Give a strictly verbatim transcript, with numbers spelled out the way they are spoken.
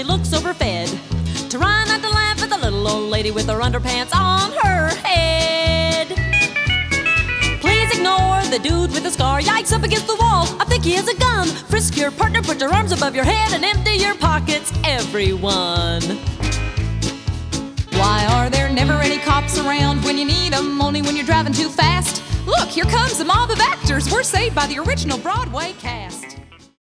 really looks overfed. Try not to laugh at the little old lady with her underpants on her head. Please ignore the dude with the scar. Yikes, up against the wall, I think he has a gun. Frisk your partner, put your arms above your head, and empty your pockets, everyone. Why are there never any cops around when you need them, only when you're driving too fast? Look, here comes a mob of actors. We're saved by the original Broadway cast.